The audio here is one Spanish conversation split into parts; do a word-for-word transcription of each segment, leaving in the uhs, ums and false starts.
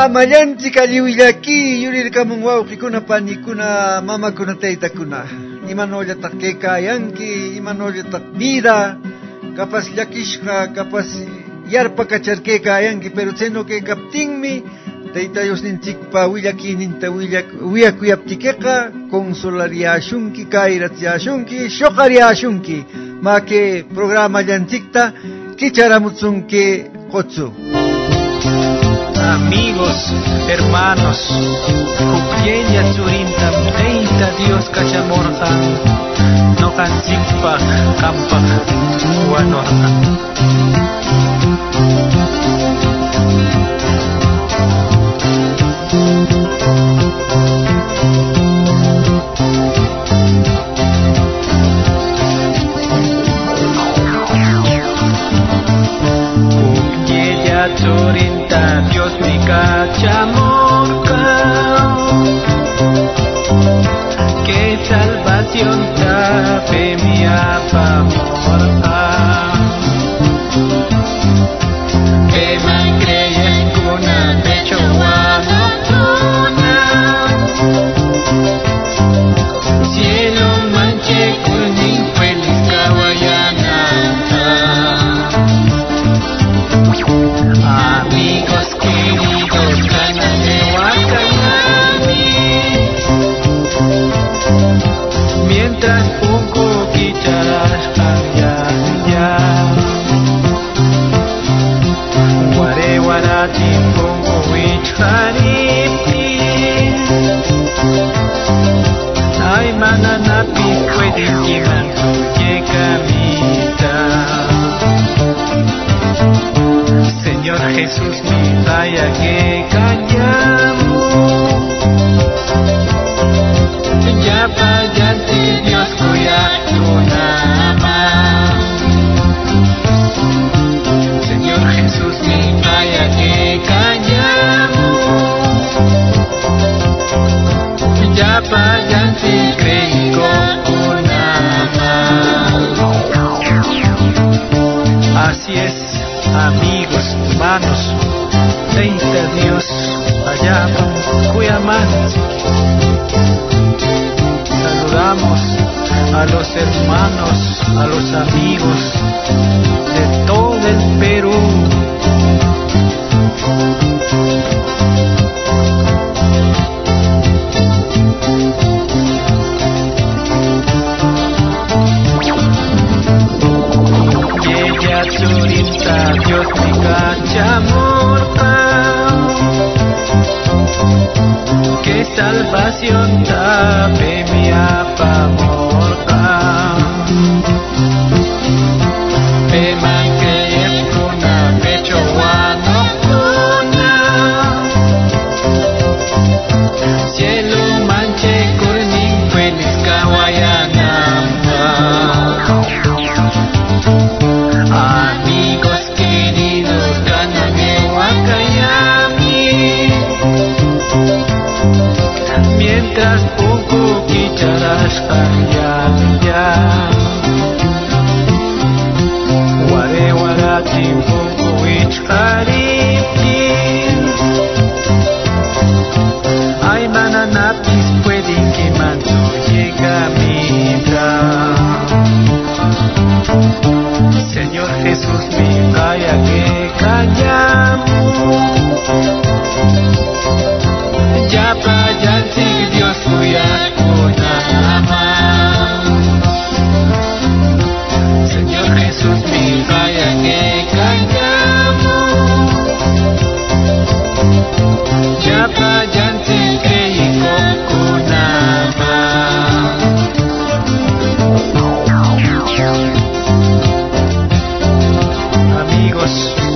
mayanchik alliwillaki yurirkamun wawqikuna panikuna mamakuna taytakuna imanollataq kaykayanki imanollataq vida kapas llakishqa kapas yarpakacharkaykayanki pero chayno kaykaptinmi Tayta Diosninchikpa willakininta wiyakuyaptikiqa consolariashunki kayrachiyashunki shoqariyashunki ma que programa llanchikta kicharamutsunki qotsu. Amigos, hermanos, Juqueña Churinta, Tayta Dios Cachamorja, no canchikpa, campa, guanorja. Juqueña Churinta, Dios mi cachamorca, que salvación tape mi apamorca, que me creyes cuna pecho guanotuna, cielo manche kuning feliz kawayananta. Amigos queridos, ganas de Huacayami, mientras poco quicharas cambian ya. Guare guarati pongo wicharipi, ay mananapi pueden llegar llegamita. Señor Jesús, mi vaya que callamos, ya vayante Dios cuya tu nama. Señor Jesús, mi vaya que callamos, ya vayante creyó tu nama. Así es, amigos, hermanos, Tayta Dios, allá Cuyamán. Saludamos a los hermanos, a los amigos de todo el Perú. Churinta, Dios mi cachamorca, que salvación tape mi apamorca, pema que es una pecho guanocuna, cielo manche kurning feliz kawayanamba. Amigos queridos, ganan de Huacayami, mientras poco quicharas cambian ya. Guare guarati poco wicharipi, ay mananapis pueden quemando llegamita. Señor Jesús, mi vaya que callamos, ya vayante Dios cuya tu nama. Señor Jesús, mi vaya que callamos, ya vayante creyó tu nama. Amigos,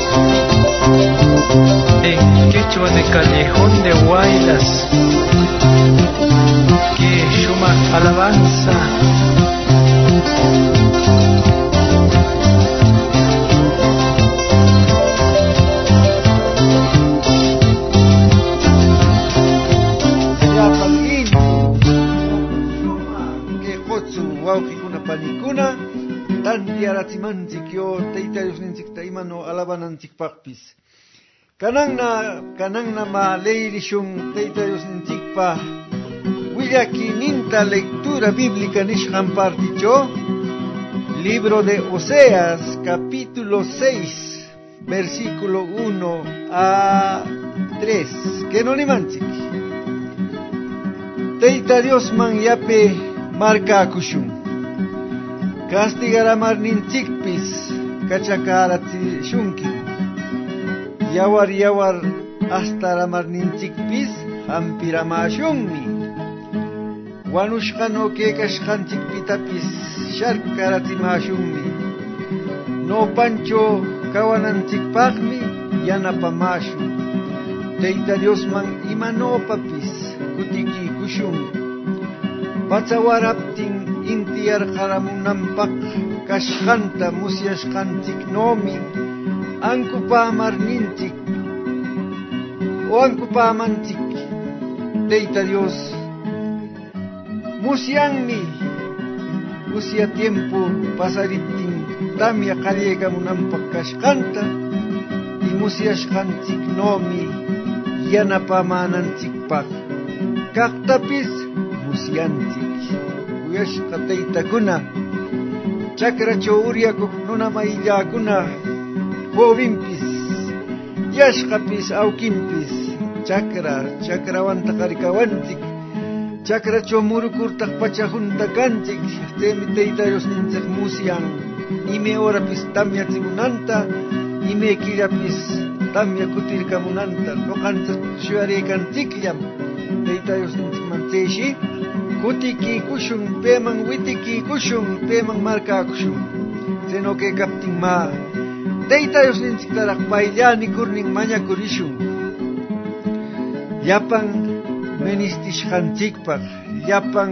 en quechua de Callejón de Huaylas, que Shuma alabanza. Que qotsu wawqikuna panikuna tantiarachimanchik yo Tayta Diosninchikta imano alabananchikpaqpis. Kanangna kanangna ma leirishun Tayta Dios ninchikpa willakininta lectura bíblica nishqan particho, libro de Oseas, capítulo seis, versículo uno a tres. Que no limanchik. Tayta Dios man yape marca kushun. Castigaramar ninchikpis kachakarati shunki. Yawar yawar hasta ramar ninchikpis hampiramashunmi. Wanushqano kekashqanchikpitapis sharkaratimashunmi. No pancho kawananchikpaqmi yanapamashu. Tayta Dios man imanopapis kutiki kushun. Pachawaraptin intiyar qaramunanpaq kashqanta musyashqanchiknomi ankupamarninchik o ankupamanchik. Tayta Dios musyanmi musya tiempo pasaritin tamya qallaykamunanpaq kashqanta y musyashqanchiknomi yanapamananchikpaq kaqtapis musyanchik. Kuyashqa taytakuna, chakrachaw uryakuq nunamayllakuna, jovenpis yashqapis awkinpis chakra chakrawanta qarikawanchik, chakrachaw murukurtaq pachajunta kanchik. Chaymi Tayta Dios ninchik musyan ime horapis tamyachimunanta, ime killapis tamya kutirkamunanta. Noqanchik shuyaraykanchikllam Tayta Dios ninchikman chayshi kutiki kushun, peman witiki kushun, peman marka kushun. Chayno kaykaptin ma Tayta Dios ninchiktaraq payllani kurnin mañakurishun. Llapan ministishqanchikpaq, llapan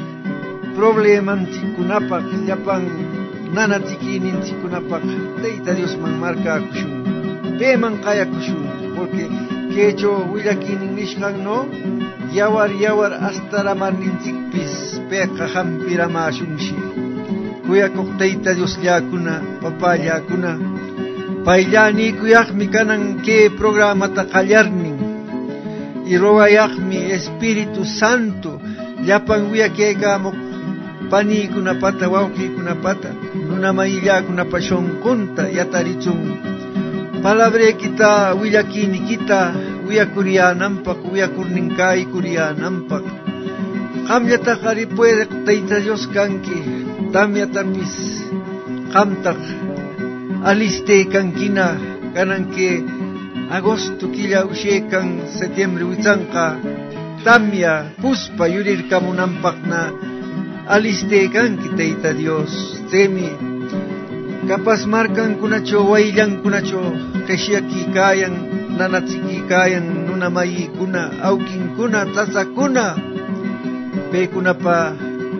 problemanchikkunapaq, llapan nanachikininchikkunapaq Tayta Dios man markakushun, peman qayakushun. Porque kaychaw willakinin nishqan no, yawar yawar hasta ramarninchikpis peqa hampiramashunshi. Kuyakuq Tayta Dios llakuna, papallakuna, payllani kuyaqmi kanan que programata qallarnin y rogayaqmi Espíritu Santo llapan wiyakaykamuq panikunapata, wawqikunapata, nunamayllakunapa shunqunta yatarichun. Palabreykita willakinikita wiyakuryananpaq, wiyakurninkaykuryananpaq. Qamllataq ari puedeq Tayta Dios kanki, tamyatapis qamtaq alistaykankina kanan que agosto killa ushaykan septiembre wichanqa tamya puspa yurirkamunanpaqna alistaykanki Tayta Dios. Chaymi kapas markankunachaw wayllankunachaw qishyaki kayan, nanachiki kayan nunamayikuna, awkinkuna, tasakuna, paykunapa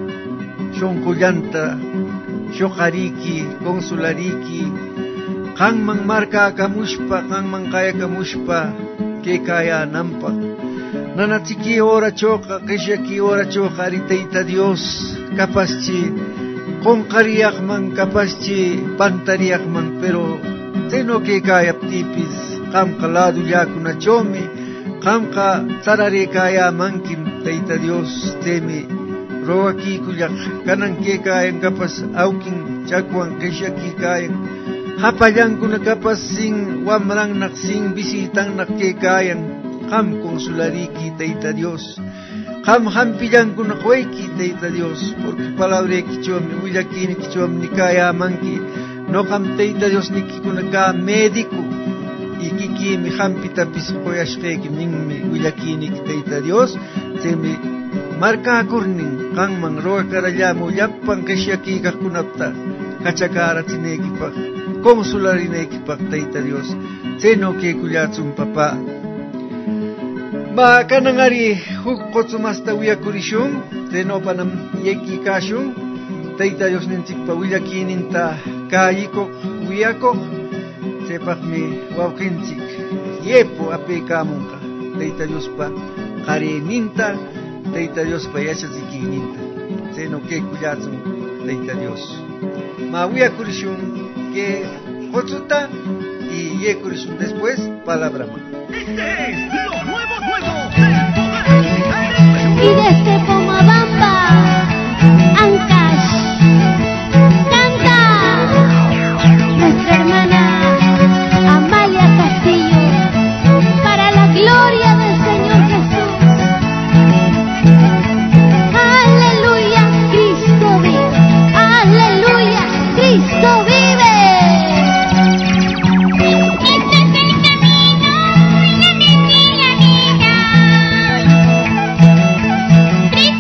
shunqullanta shuqariki, consolariki, qanman markakamushpa, qanman qayakamushpa kaykayananpaq. Nanachiki horachawqa, qishyaki horachawqa ari Tayta Dios kapaschi qunqariyaqman, kapaschi pantariyaqman, pero chayno kaykayaptipis qamqa ladullakunachawmi qamqa sararaykayamankim Tayta Dios. Chaymi rogakikullaq kanan kaykayan kapas awkin chakwan qishyaki kayan, hapallankuna kapas sin wamrannaq, sin bisitannaq kaykayan, qam consolariki Tayta Dios, qam hampillankuna quwayki Tayta Dios. Porque palabraykichawmi willakinikichawmi nikayamanki noqam Tayta Dios nikikuna ka médico y kikimi hampitapis quyashqayki ninmi willakiniki Tayta Dios. Chaymi markakurnin qanman rogakarallamuu llapan qishyakikaqkunata kachakarachineykipaq, consolarineykipaq Tayta Dios. Chayno kaykullatsun papa. Ma kanan ari huk qotsumasta wiyakurishun, chaynopanam yaykikashun Tayta Dios ninchikpa willakininta kayikuq wiyakuq. Chaypaqmi wawqinchik yepu apaykamunqa Tayta Diospa qarayninta, Tayta Diospa yachachikininta. Chayno kaykullatsun Tayta Dios. Ma wiyakurishun que qotsuta y y Yecuris después, palabra más. Este es lo nuevo, nuevo del poder musical de Perú. Y desde Pomabamba, Ancash, canta nuestra hermana Amalia Castillo, para la gloria del Señor Jesús. Aleluya, Cristo vive. Aleluya, Cristo vive. Este es el camino y la vida. Cristo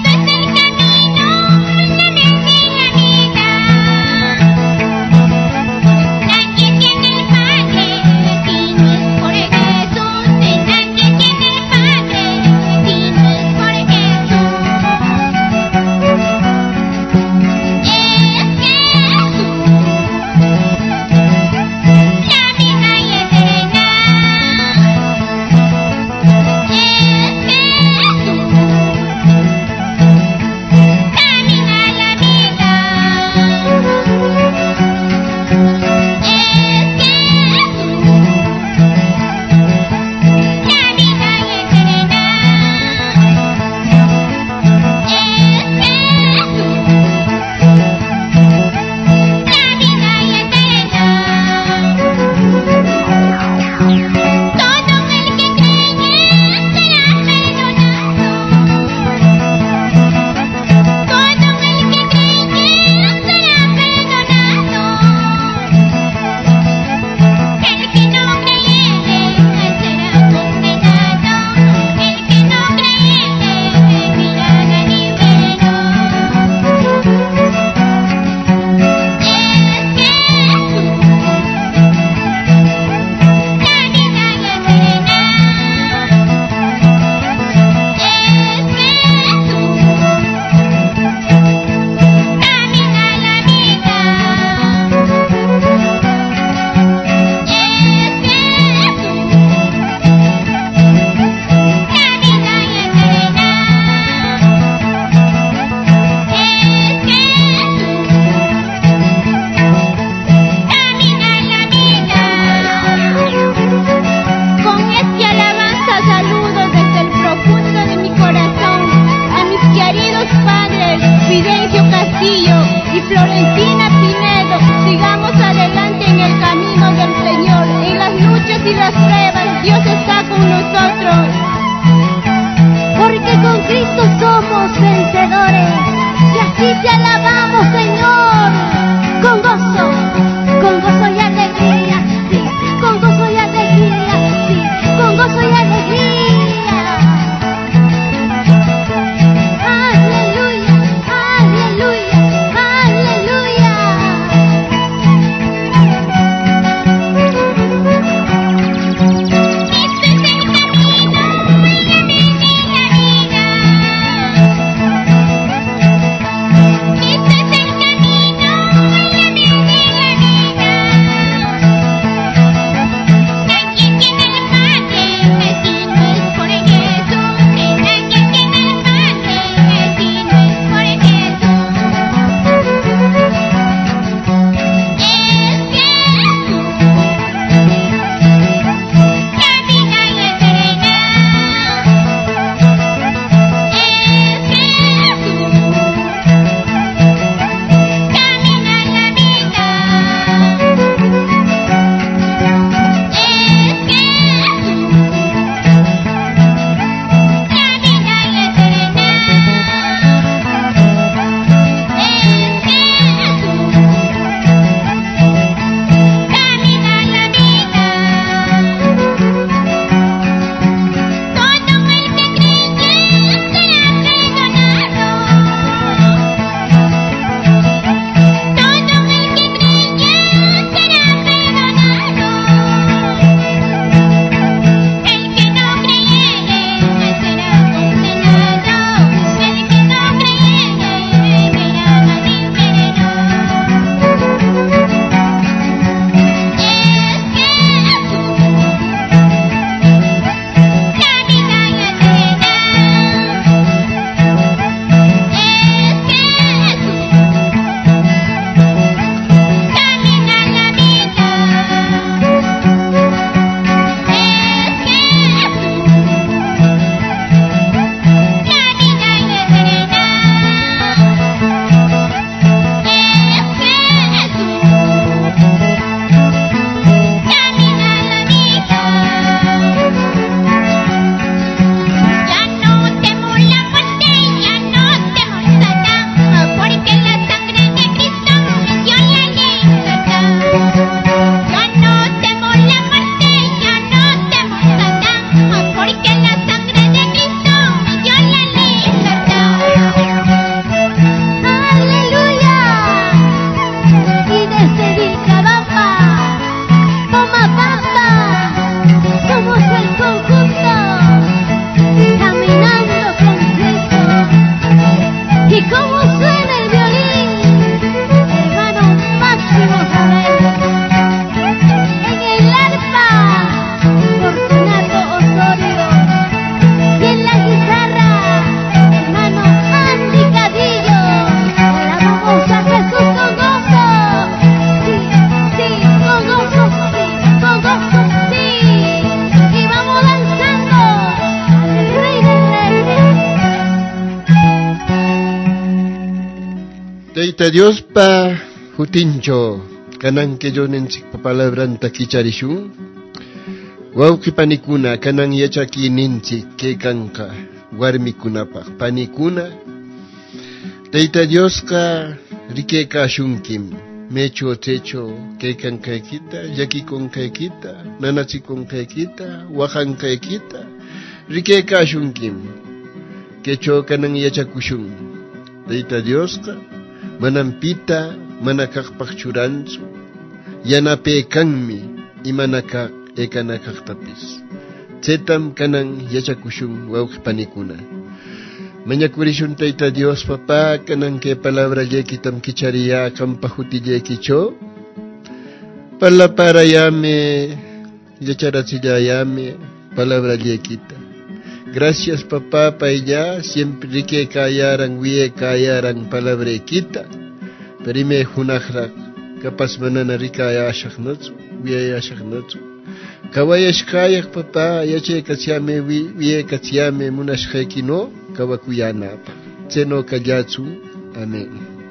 Tayta Dios pa hutincho kanang kejonensik pa palabranta kicharishun. Wawki panikuna kanang yachakininchik kekanka warmikunapaq panikuna. Tayta Dios ka rikeka shunkim mecho techo kekan kaikita yakikon kaikita nanachikon kaikita wahan kaikita rikeka shunkim kecho kanang yachakushun. Tayta Dios ka manampita manakakpak churanchu yanape kanmi imanakak ekanakak tapis tsetam kanang yachakushun wawki panikuna. Mañakurishun Tayta Dios papá kanang ke palabra yekitam kicharia kampahuti yekicho pala para yame yacharatsiyame palabra yekita. Gracias papá pailla siempre que kayaran wie kayaran palabra kita perime hunajrak kapas manana rikaya ashaknatsu wie ashaknatsu kawayash kayak papá yache katsiame wie katsiame munashkekino kawakuyanapa tseno kayatsu. Amén.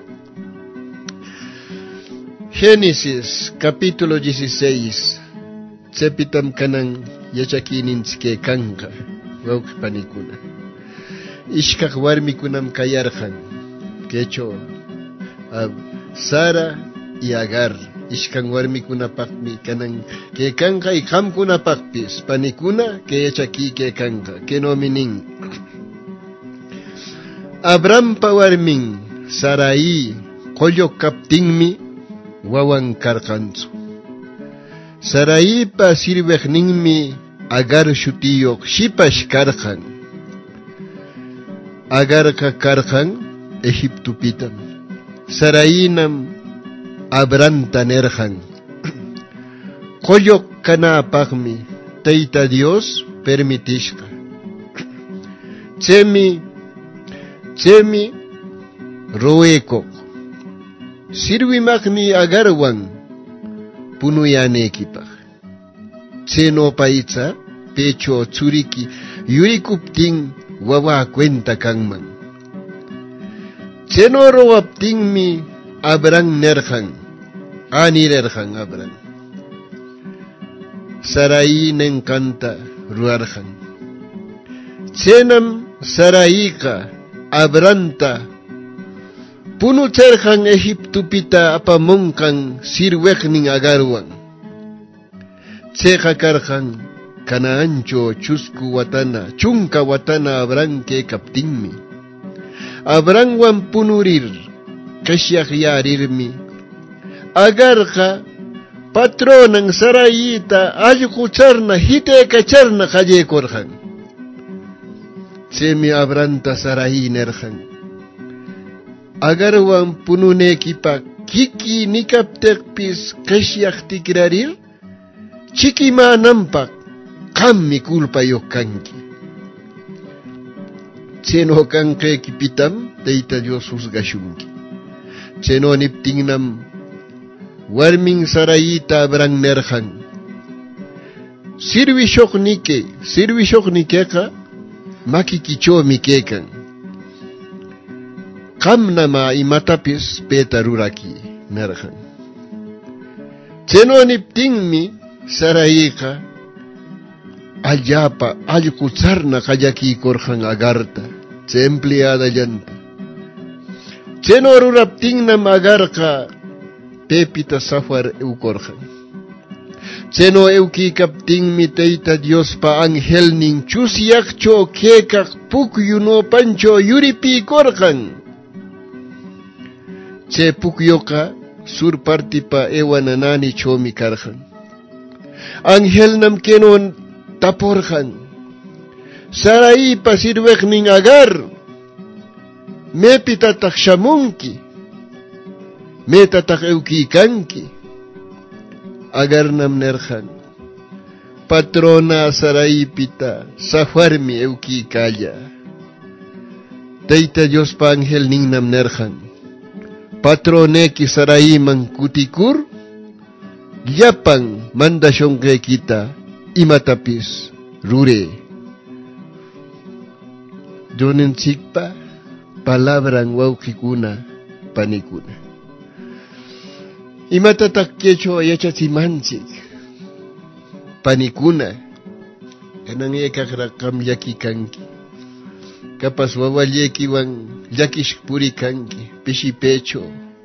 Génesis capítulo dieciséis tsepitam kanang yachakininske kanka wawki panikuna ishkaq warmikunam kayarqan kecho ab Sara y Agar ishkan warmikunapaqmi kanan ke kanka y qamkunapaqpis panikuna ke yachaki ke kanka kenomi nin Abrampa warmin Sarai qollok kaptinmi wawan karqantsu. Saraipa sirweqninmi Agar shutiyoq shipash karqan. Agarqa karqan Egiptupitam. Sarainam Abranta nerqan. Qollok kanapaqmi Tayta Dios permitishqa. Chemi Chemi roekoq sirwimaqmi Agarwan punuyanekipaq. Cheno paitza pecho churiki yurikuptin wawa cuenta kanman. Cheno roaptinmi Abram nerjan anirerjan Abram. Sarai nenkanta ruarjan. Chenam Saraika Abranta punucherjan Egiptupita apamonkan sirweqnin Agarwan. Cheqa karjan Canaancho chusku watana chunka watana Abram ke kaptinmi. Abramwan punurir kashyaq yarirmi Agarqa patronan Saraita allqucharna hitekacharna qallekorjan. Chemi Abranta Sarai nerjan Agarwan pununekipaq kiki nikapteqpis qishyaq tikrarir chikimananpaq qammi kulpayuq kanki. Cheno kanqekipitam Tayta Dios husgashunki. Cheno niptinnam warmin Saraita Abram nerjan sirwishuqnike sirwishuqnikeqa makikichomi kekan. Qamnama imatapis peta ruraki nerjan. Cheno niptinmi Saraiqa allapa allqucharna qallakikorjan Agarta che empleada llanta. Cheno ruraptinnam Agarqa pepita safar eukorjan. Cheno eukikaptinmi Tayta Diospa angelnin chusyaqcho kekaq pukyunopancho yuripikorjan. Che pukyoqa sur partipa ewananani chomi karjan. Angelnam kenon taporjan. Saraipa sirweqnin Agar mepitataq shamunki metataq eukikanki. Agarnam nerjan patrona Saraipita safarmi eukikalla. Tayta Diospa angel ninnam nerjan patroneki Saraiman kutikur llapan mandashonqeykita imatapis rure. Jonenchikpa palabran wawqikuna panikuna. Imatatak quechua yachachimanchik panikuna kanan ekaqraqam llaki kanki. Kapas wawallaykiwan llakish puri kanki, pishi pecho.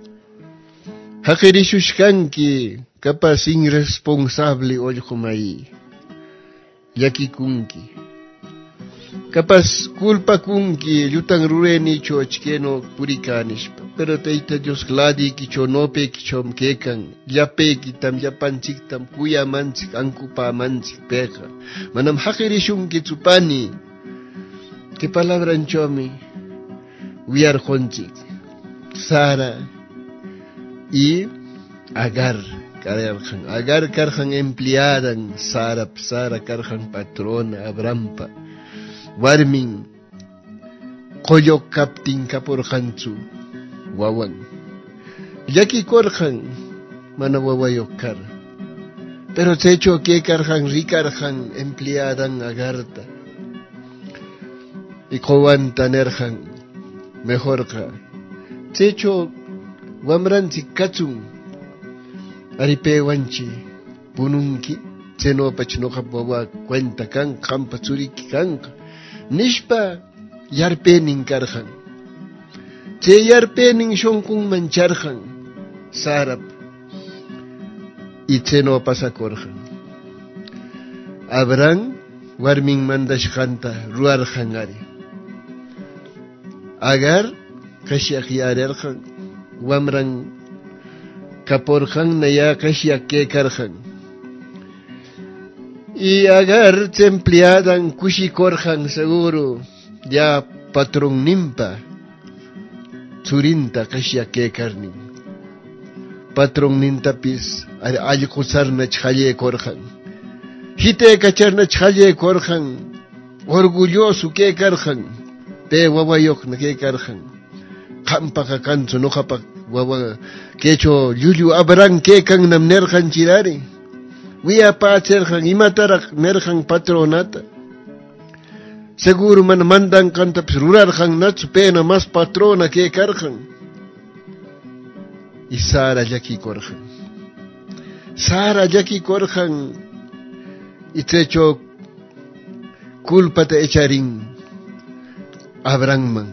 Haqirishushkanki, kapas irresponsable ollqumay. Llakikunki. Kapas culpa kunki, llutan rurenicho achkeno purikanishpa. Pero Tayta Dios gladi kicho nope kichom kekan, llape kitam llapanchiktam kuyamanchik ankupamanchik peka. Manam haqirishunki tsupani. ¿Qué palabra anchomi? Wiar honchik, Sara y Agar. Karjan. Agar karjan empleada, Sara, Sara karjan patrona, Abrampa. Warmin, koyo kaptin kaporjanchu, wawan. Yaki korjan, mana wawayokar. Pero techo que karjan, rikarjan, empleada, Agarta. Y kowan tanerjan, mejor ka. Techo, wamranchi kachun, aripewanchi, pununki, seno pachnoja bawa cuenta kan, kampa churiki kanka. Nishpa, yarpenin karjan. Che yarpenin shonkun mancharjan, sarap. Y seno pasakorjan. Abran, warmin mandashkanta, ruarjan ari. Agar, kasyak yarerjan, wamran kaporjan naya kasyak kekarjan. Y Agar se empleadan kushikorjan seguro, ya patrón nimpa, churinta kasyak kekarnin. Patrón nintapis, alkusarna chhaye korjan. Hite kacharna chhaye korjan, orgulloso kekarjan. Te wawayok na ke karjan. Kampa ka kanso no kapak wawa kecho yuyu abrang ke kang nam nerjan chirari. Wiya pa cherjan imatarak nerjan patronata. Seguro man mandan kantap rurarjan natsu pena mas patrona ke karjan. Y Sara yaki korjan. Sara yaki korjan. Y trecho culpa te echarin. Abrangman.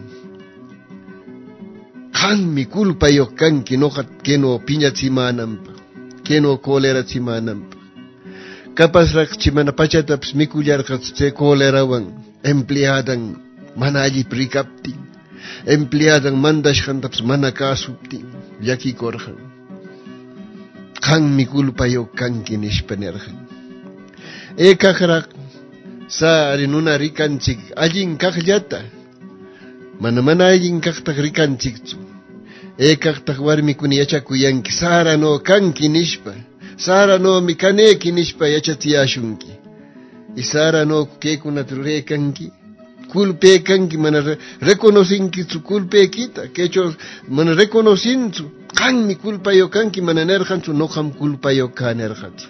Kan mi culpa yo kan que no que no piña chimanampa, que no cólera chimanampa. Capaz rak chimana pachataps mi kuyar se cólera wan empleadan manaji prikapti, empleadan mandash kantaps manakasupti, yaki korjan. Kan mi culpa yo kan que nishpanerjan. E kakrak sa rinuna rikanchik allin kakyata. Mana mana allin kaktak rikanchikchu. E kaktak warmi kuni yachakuyanki. Sara no kanki nishpa. Sara no mi kaneki nishpa yachatiyashunki. Y Sara no kekunat rurekanki. Culpe kanki mana reconocinki su culpe kita. Kecho mana reconocinchu. Kan mi culpa yo kanki mana nerjanchu. No kam culpa yo kan nerjanchu.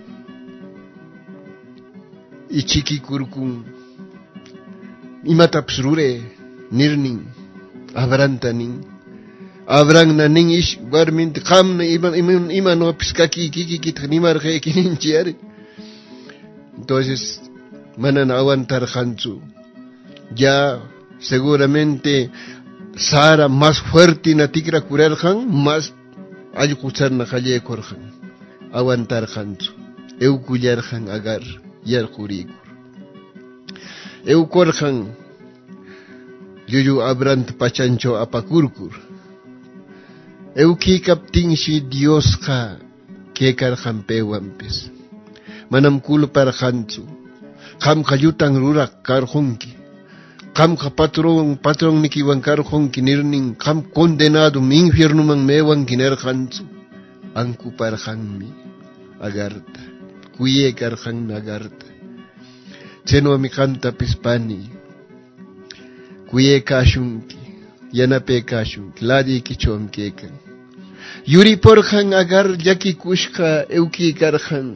Y chiki kurkun. Imataps rure. Nirning, abrantaning, abrang na ning ish, warmin, kam na iman, iman, iman, no, piskaki, kiki, kit, nimar, kaya, kininchiari. Entonces, mananawan tarjanchu. Ya, seguramente, Sara más fuerte na tikra kurerjan, más ayukuchar na kalle korjan. Awan tarjanchu. Eu kuyarjan Agar, yar kurikur. Eu korjan, yuyu abrant pachancho apakurkur. Euki kapting si Dios ka kekar jampewampis. Manam kulpar hanchu. Kam kayutang rurak karhonki. Kam ka patron patron nikiwan karhonki nirning kam condenado mi infierno mang mewan kiner hanchu. Angku parhanmi Agarta. Kuye karhan Agarta. Cheno amikanta pispani. Kuye kashunki, yanape kashunki, ladi kichom kekan. Yuri porjan Agar yaki kushka euki karjan.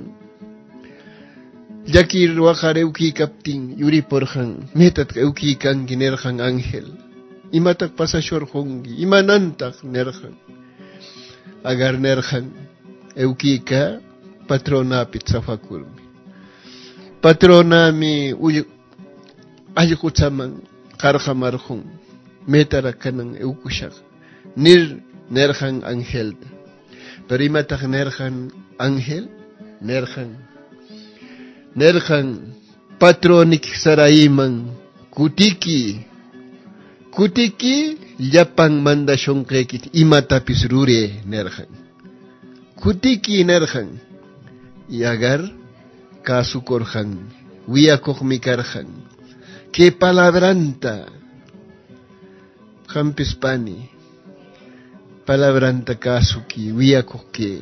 Yaki ruajar euki kaptin, yuri porjan, metat euki kan kinerjan ángel. imatak pasashor hongi, imanantak nerhan. Agar nerhan, eukika patronapit safakurmi. Patronami uy ayukutsaman karhamarhun, metara kanang eukushak. Nir nerhan angel. Pero imatak nerhan angel, nerhan. Nerhan patronik saraiman kutiki. Kutiki yapang mandasyon kekit imatapis rure nerhan. Kutiki nerhan. Iagar kasukorhan. Wiakok mikarhan. Que palabranta. Kampispani. Palabranta kasuki. Wiakok ke.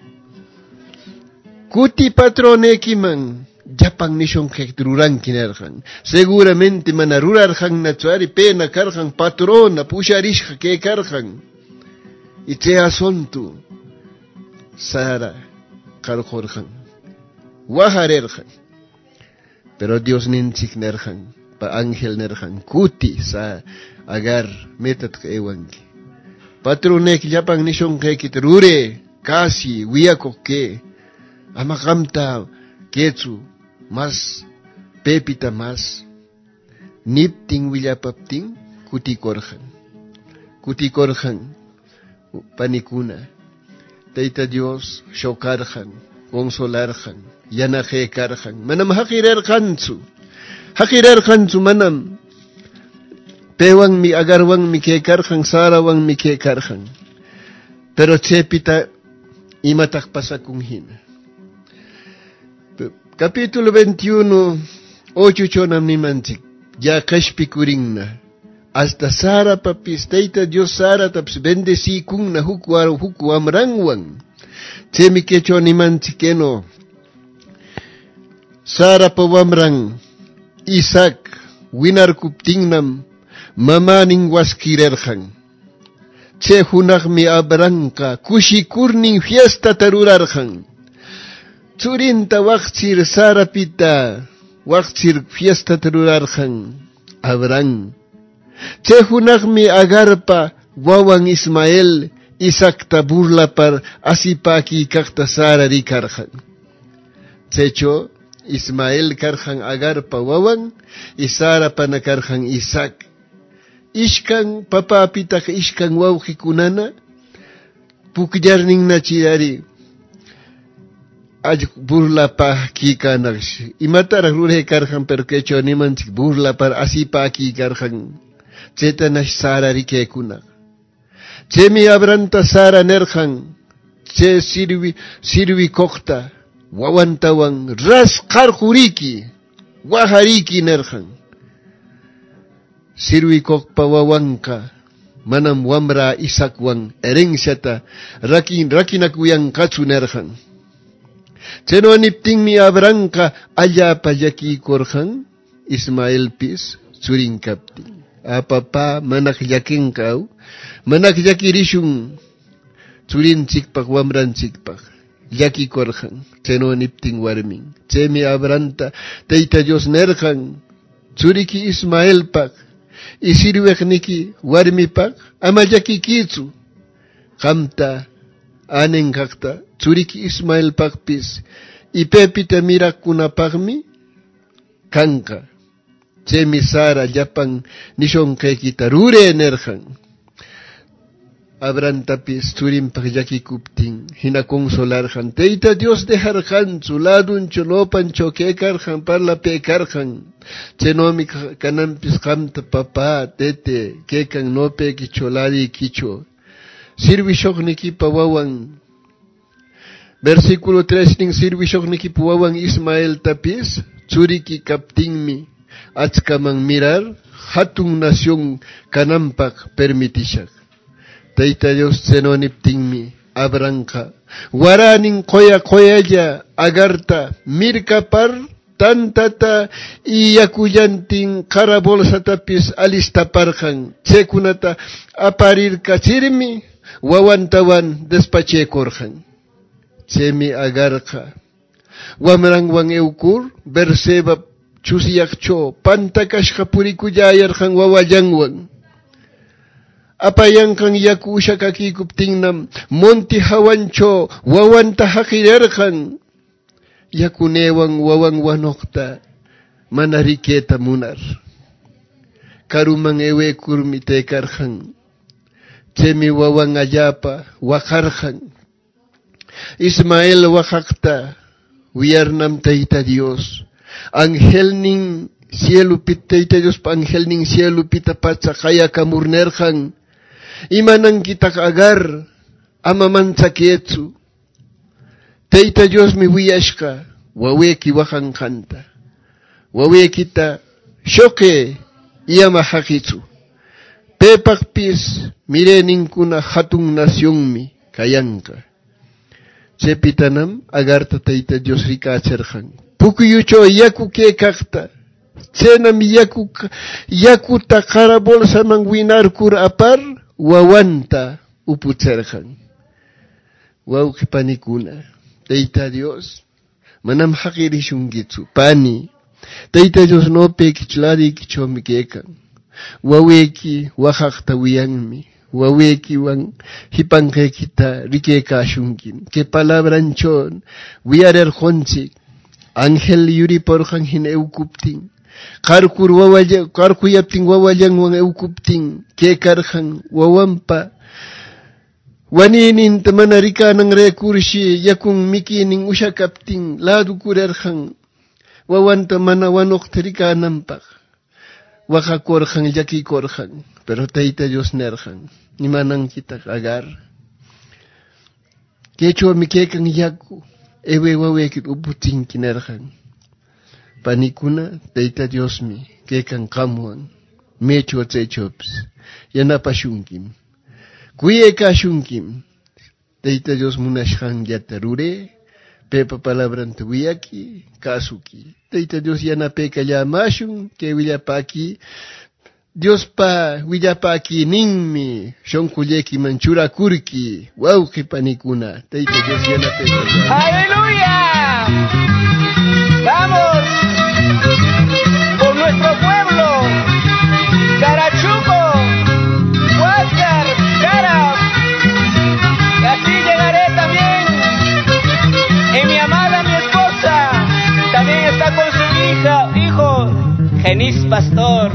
Kuti patrone kiman. Japang nishong kektururan kinerhan. Seguramente manarurarhan na tuari pena karhan patron na pusharishka ke karhan. Ite asontu. Sara karkorhan. Waharerhan. Pero Dios ninchik nerhan. Pa angel nerhan. Kuti sa agar metat ka ewanki. Patronek japang nishong kekitrure. Kasi wiyakok ke. Amakamta ketsu. Mas pepita mas nipting willapapting kutikorhan. Kutikorhan panikuna. Tayta Dios shokarhan, consolarhan, yanajekarhan. Manam hakirerkansu. Hakirerkansu manam. Pewang mi agarwang mi kekarhan, sarawang mi kekarhan. Pero chepita imatak pasakung hina. Capítulo veintiuno, ocho chonam nimanchik, ya kashpikuringna. Hasta Sara papis, teita Dios Sara taps bendeci kungna huku huku amrangwan. Chemi kecho nimanchikeno. Sara pawamrang, Isaac, winar kuptingnam, mamaning waskirerhan. Che hunakmi abranka, kushikurning fiesta tarurarhan. Churinta wakchir sarapita, wakchir fiesta tarurarhan, Abraham. Chehunakmi agarpa, wawang Ismael, Isakta burla par asipaki kakta Sara rikarhan. Checho, Ismael karhan agarpa wawang, Isara panakarhan Isak. Ishkan papapitak ishkan wawkikunana, pukjarning nachirari. Aj burla pa kika naksh. Imatar rure karhan pero kecho niman burla par asipa ki karhan. Cheta nash Sara rike kuna. Chemi abranta Sara nerhan. Che sirvi sirvi kokta. Wawantawang ras karhuriki. Wahariki nerhan. Sirvi kokpa wawanka. Manam wamra isakwang erensyata. Rakin rakinakuyang katsu nerhan. Cheno nipting mi abranka aya payaki korhan Ismael pis suring kapting. Apapa manak yaking kau manak yaki rishung surin cikpak wamran cikpak yaki korhan cheno nipting warming. Chemi abranta teita Dios nerhan suriki Ismael pak isirwek niki warmi pak ama yaki kitsu kamta anen kakta Churiki Ismael pakpis, ipepita mirak kuna pakmi, kanka. Chemi Sara japang nishong kekita rure nerhan. Abrantapis turim pakyaki kupting, hinakonsolarhan. Teita Dios dejarhan, suladun cholopan chokekarhan, parla pekarhan. Chenomi kanampis kamta papa, tete, kekan nope kicholari kicho. Sirvishok niki pawawang. Versículo tres ning sirvishok niki puwawang Ismael tapis, churiki kaptingmi, achkamang mirar, hatung nasyong kanampak permitishak. Tayta Dios senoniptingmi, abranka, waraning koya koya agarta, mirkapar, tantata, iyakuyanting karabolsa tapis alistaparkan, chekunata, aparir kachirmi, wawantawan despachekorhan. Chemi agarka. Wamrangwang eukur, berseba chusiyakcho, pantakashka purikuyayarhan wawayangwang. apayan kang yaku siya kakikuptingnam, monti hawancho, wawanta hakirerkan, yakunewang wawang wanokta, manariketa munar. Karumang ewe kurmite karhan, Cemi wawang ajapa, wakarhan. Ismael wakakta, wiarnam taita Dios. Angel ning cielo pit taita Dios pa angel ning cielo pita patsa kaya kamurnerhan. Imanang kita kaagar, amaman saketsu. Taita Dios mi wiyashka, waweki wakang kanta. Wawekita, shoke, iya mahakitsu. Pepak pis, mirening kuna hatong nasyong mi, kayangka. Cepitanam, agarta taita Diyos rikacerhan. Pukuyucho, yaku ke kakta. Cenam yaku, yaku takarabol sa mangwinar kur apar, wawanta upucerhan. Waw kipanikuna. Taita Diyos, manam hakirishung gitsu, pani. Taita Diyos no pe kichlari kichomi kekan. Waweki wakakta wiyangmi, waweki wang hipangke kita rike kashungkin, ke palabranchon, wiarer khonsik, angel yuri porkhang hin eukupting, karkur wawajang, karku yapting wawajang wang eukupting, ke karkhang wawampa, waninin tamanarika ng rekursi, yakung mikining usyakapting, ladu kurerkhang, wawanta manawanok terika nampak. Waka korhan, yaki korhan, pero taita Dios nerhan, ni manang kita agar. Kecho mikekang yaku, ewe wawekit uputing kinerhan. Panikuna, taita Dios mi, kekang kamuang, mecho tsechops, yana pasyungkim. Kuye kasyungkim, taita Dios munashang yatarure, pepa palabran tuwiyaki, kasuki. Taita Dios yana peka yamashun, ke willapaki, Dios pa willapaki ningmi, shonkuleki manchura kurki, wauki panikuna. Taita Dios yana peka yamashun. ¡Aleluya! ¡Vamos! Por nuestro pueblo, Carachuco, Huáscar, Cara, y así llegaré también. En mi amada, mi esposa, también está con su hija, hijo, Genis Pastor.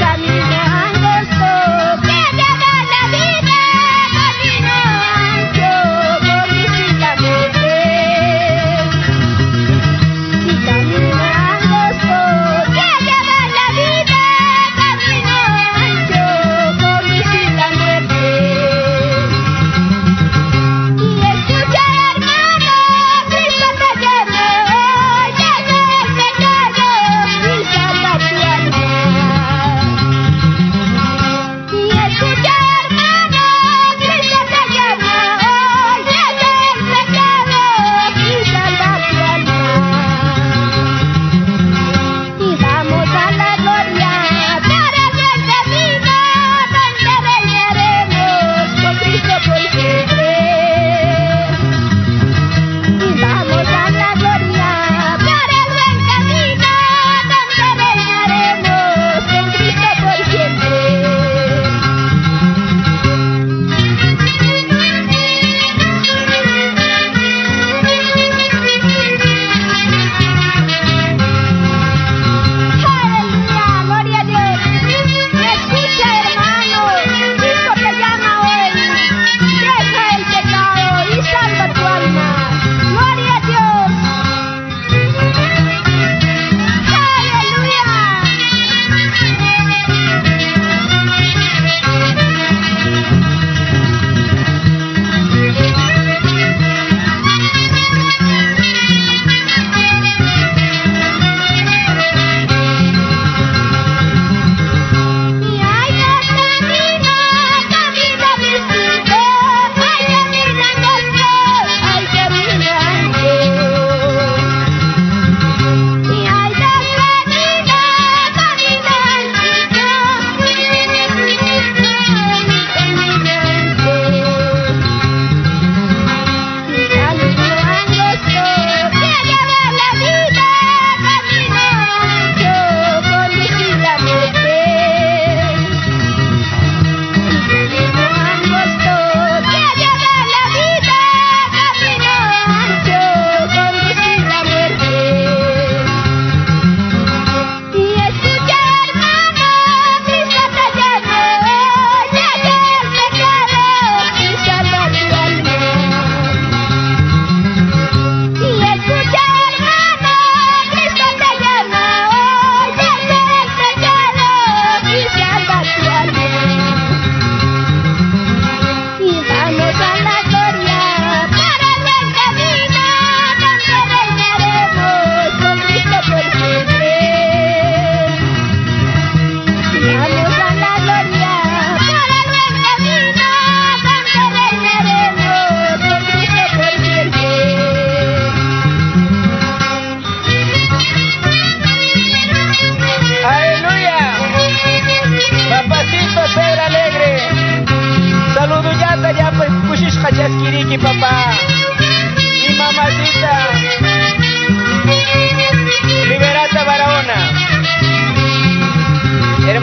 Caminando, que lleva la vida, camino ancho.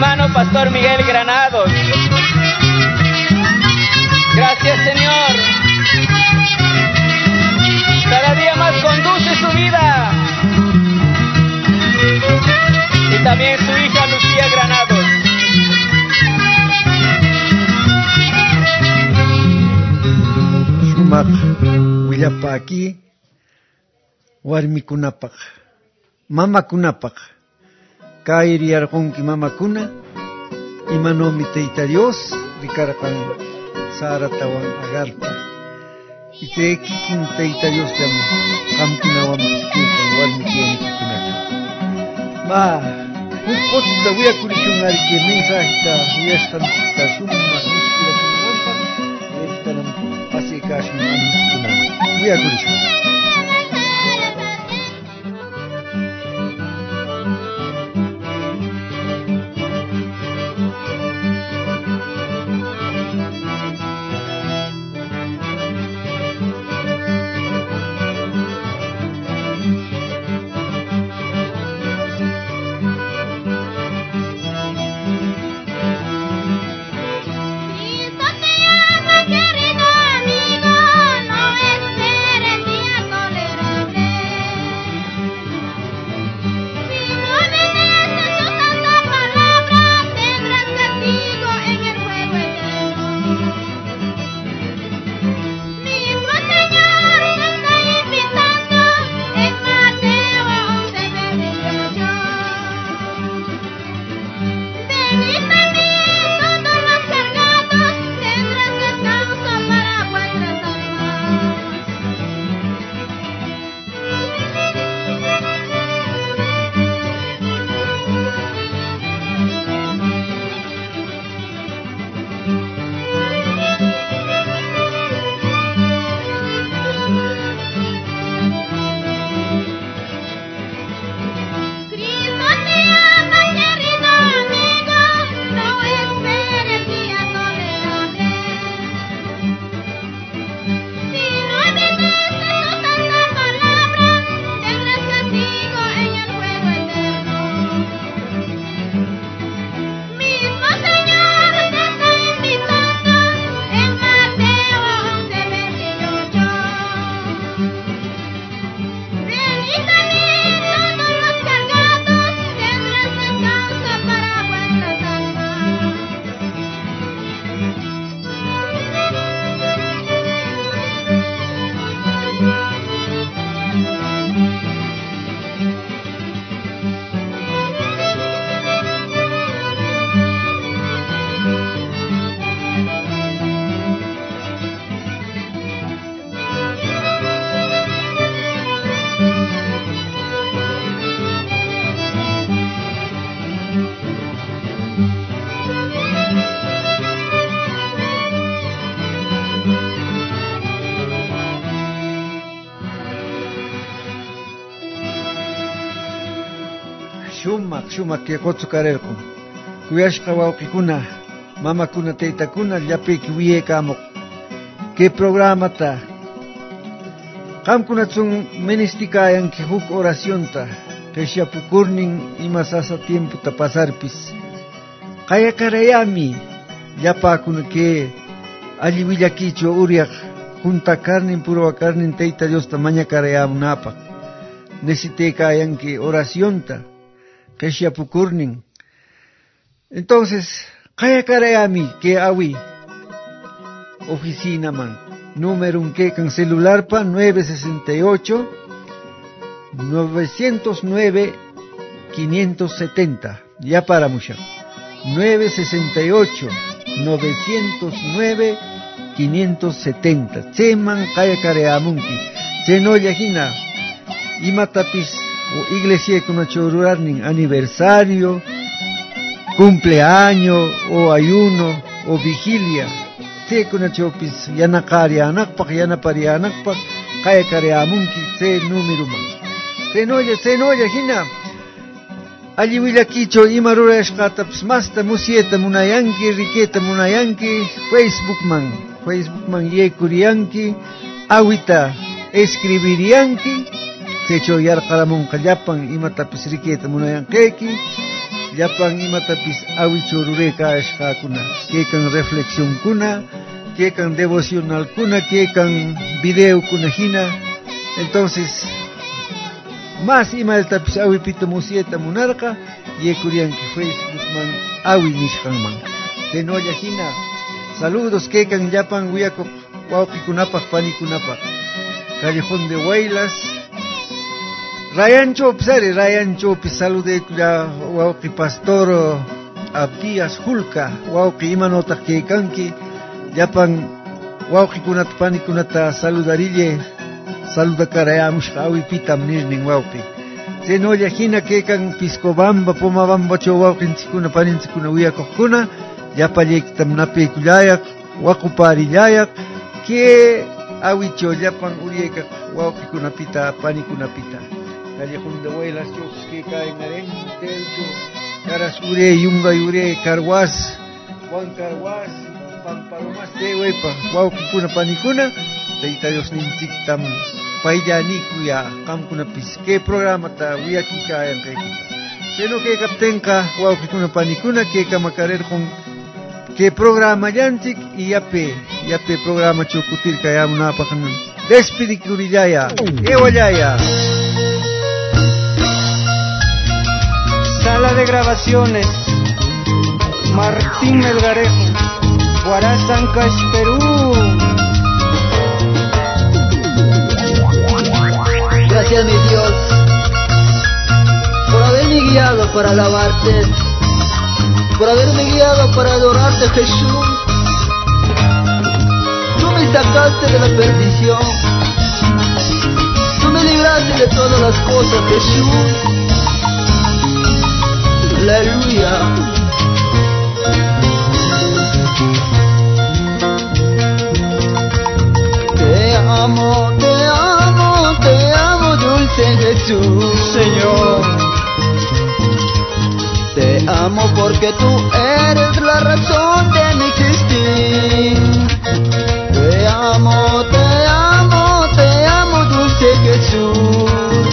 hermano Pastor Miguel Granados. Gracias, Señor. Cada día más conduce su vida. Y también su hija Lucía Granados. Shumaq willapaki warmikunapaq mamakunapaq kayriyarqunki mamakuna imanomi Tayta Dios rikarqan Saratawan Agarta ite kikin Tayta Dios llama qamkunawan kikin warmikuyanikikunata ma huk qotita wiyakurishunariki mensajita wiyashqanchikta shumaq inspiracionanpaq echtanam pasikashun anuncikunama wiyakurishun. Shumaq shumaq qiqutsu karirqun kuyashqa wawqikuna mamakuna taytakuna llapiki wiyaykamuq kay programata qamkunatsun ministikayanki huk oracionta qishapukurnin ima sasa tiemputa pasarpis qayakarayami llapakuna kay alli willakichu uryaq junta karnin purwa karnin Tayta Diosta mañakarayamunapaq necesitaykayanki oracionta qishapukurnin. Entonces qayakarayami que awi oficina man número un que con celular pa nueve sesenta y ocho novecientos nueve quinientos setenta ya para mucha nueve sesenta y ocho novecientos nueve quinientos setenta tseman qayakarayamunki tsenolla hina imatapis o iglesia kuna chorurarnin aniversario, cumpleaños o ayuno o vigilia tse kuna chopis yanaqarianaqpaq yanaparianaqpaq qayakarayamunki tse número man tsenolla tsenolla hina alli willakicho ima rurashqatapis masta musyeta munayanki riketa munayanki Facebook man Facebook man yeykuriyanki awita escribiriyanki techo yarqaramunqa llapan imatapis riketa munayanqayki llapan imatapis awichurureka ashkakuna, kekan reflexión kuna, kekan devocional kuna, kekan video kuna hina. Entonces, más imaltapis awipita musieta munarka, yekurian que Facebook man awi nishkanman. Tenoya hina, saludos kekan llapan wiyako wauqikunapak panikunapak. Callejón de Huaylas, Rayan Chopsare, Rayan Chopis, salude ya Wauki Pastor Abdias Hulka, Wauki Imanota Kekanki, Yapan Wauki Kunat Panikunata, saludarille, saluda Karayamush, Awi Pitam Nirning Wauki. Zenoya Hina Kekan Piscobamba, Pomabamba Chowaukin Sikuna Paninsikuna Wiakokuna, Yapayek Tamnape Kulayak, Wakuparillayak, que awicho llapan urieka wauqikunapita panikunapita callejón de Huaylas chos que caen aren telcho caras ure yunga ure carwas Juan Carwas pampalomas de huepa wauqikuna panikuna teita Dios nintiktam paillanikuya qamkunapis que programa ta wiyaki kayan qaykita seno que kaptenka wauqikuna panikuna que kamakarerjon que programa yantik y yape yape programa chokutir kayamuna pakan despedikurillaya ewayaya. Sala de grabaciones Martín Melgarejo, Huaraz, Ancash, Perú. Gracias mi Dios por haberme guiado para alabarte, por haberme guiado para adorarte, Jesús. Tú me sacaste de la perdición, tú me libraste de todas las cosas, Jesús. Aleluya. Te amo, te amo, te amo, dulce Jesús. Señor, te amo porque tú eres la razón de mi existir. Te amo, te amo, te amo, dulce Jesús.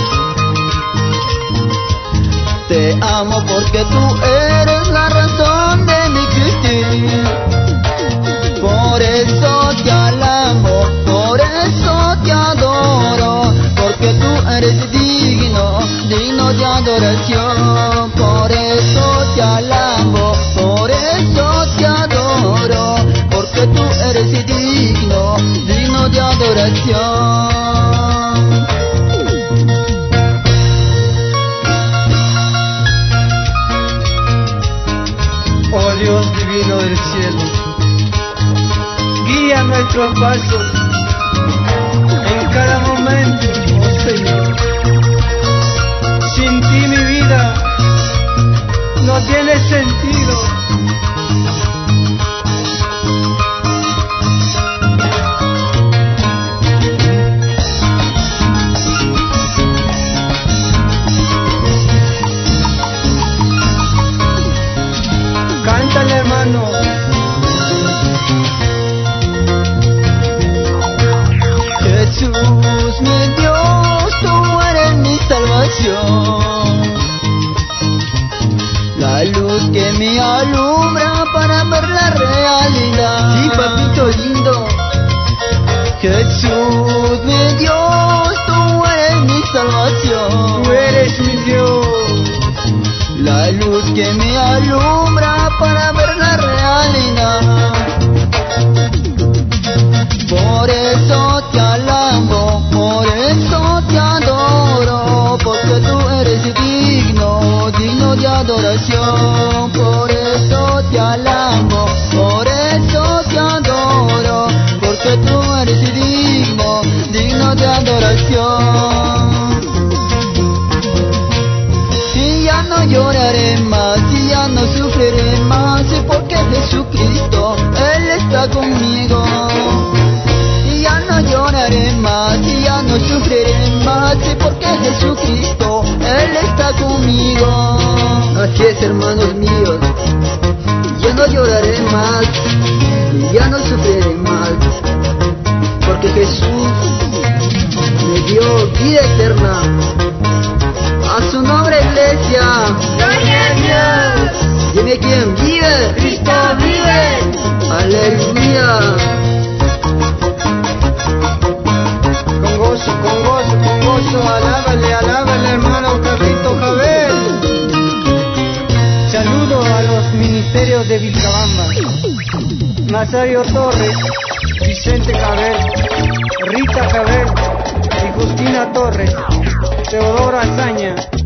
Te amo porque tú eres la razón de mi existir. Por eso te alabo, por eso te adoro, porque tú eres digno, digno de adoración. Por eso te alabo, por eso te adoro, porque tú eres digno, digno de adoración. Oh Dios divino del cielo, guía nuestros pasos en cada momento, oh Señor. Sin ti mi vida no tiene sentido. Cántale, hermano. Jesús, mi Dios, tú eres mi salvación, la luz que me alumbra para ver la realidad. Sí, papito lindo. Jesús, mi Dios, tú eres mi salvación, Tú eres mi Dios, la luz que me alumbra para ver la realidad. Por eso te alabo, por eso te adoro, porque tú eres digno, digno de adoración. Por eso te alabo, por eso te adoro, porque tú eres digno, digno de adoración. Y ya no lloraré más, y ya no sufriré más, porque Jesucristo, Él está conmigo. Y ya no lloraré más, y ya no sufriré más, porque Jesucristo, Él está conmigo. Así es, hermanos míos, ya no lloraré más, y ya no sufriré más, porque Jesús me dio vida eterna. A su nombre, iglesia. Gloria a Dios. Dime quién vive. Cristo vive. Aleluya. Con gozo, con gozo, con gozo, alábale, alábale, hermano Carlito Javel. Saludo a los ministerios de Vilcabamba, Nazario Torres, Vicente Javel, Rita Javel y Justina Torres, Teodora Azaña,